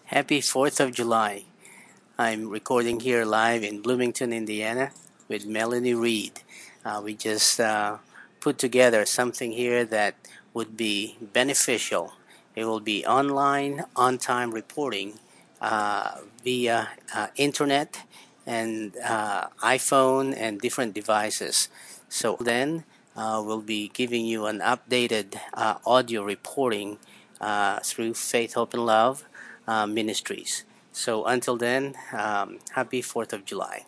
Happy 4th of July. I'm recording here live in Bloomington, Indiana with Melanie Reed. We just put together something here that would be beneficial. It will be online, on time reporting via internet and iPhone and different devices. So then we'll be giving you an updated audio reporting through Faith, Hope, and Love Ministries. So until then, happy 4th of July.